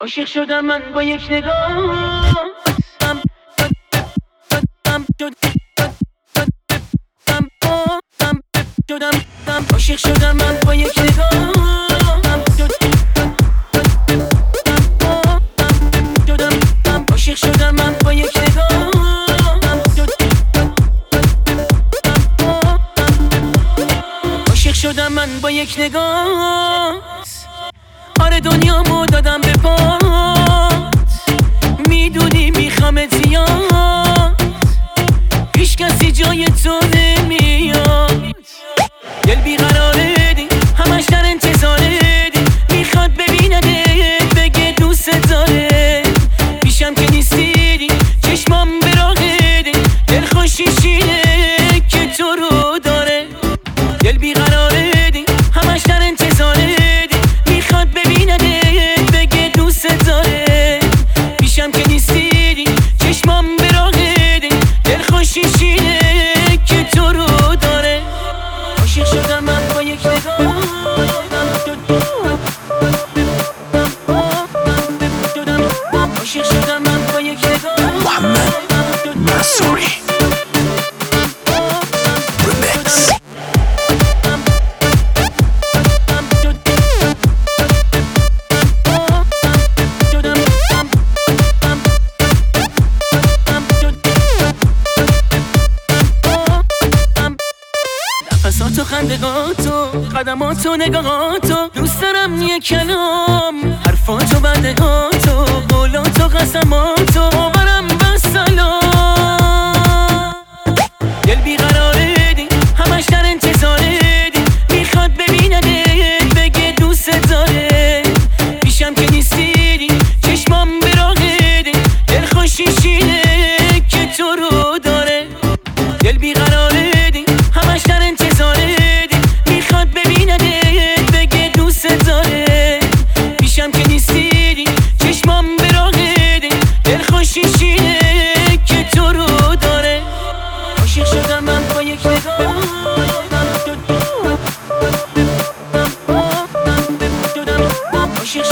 عاشق شدم من با یک نگاه. عاشق شدم من با یک نگاه. عاشق شدم من با یک نگاه. عاشق شدم من با یک نگاه. آره دنیامو دادم به پات، میدونی میخوامت زیاد، هیچ کسی جای تو نمیاد. دل بیقراره دی، همش در انتظاره دی، میخواد ببیندت بگه دوست داره. پیشم که نیستی دی، چشمام براغه دی، دل خوشیشینه که تو رو داره. دل بیقراره دی، همش در انتظاره دی، میخواد ببیندت بگه دوست داره. پیشم که نیستی دی، چشمام براغه دی، دل خوشیشینه که تو رو داره. عاشق شدم من با یک نگاه. عاشق شدم من با یک نگاه. محمد منصوری ریمیکس. نفساتو، خندگاتو، قدماتو، نگاهاتو، دوست دارم یه کلام، حرفاتو، بندگاتو، قولاتو، قسماتو، باورم بسلام. دل بیقراره دی، همش در انتظاره دی، میخواد ببیندت بگه دوست داره. پیشم که نیستی دی، چشمام براغه دی، دل خوشیشینه که تو رو داره. دل بیقراره دی، همش در انتظاره دی، میخواد ببیندت بگه دوست داره. پیشم که نیستی دی، چشمام براغه دی، دل خوشیشینه که تو رو داره. عاشق شدم من با یک نگاه. عاشق